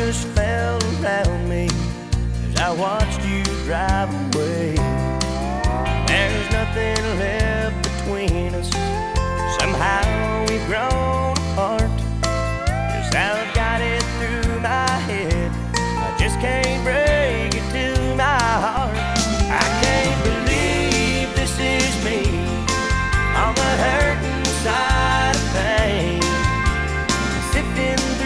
just fell around me as I watched you drive away. There's nothing left between us. Somehow we've grown apart. 'Cause I've got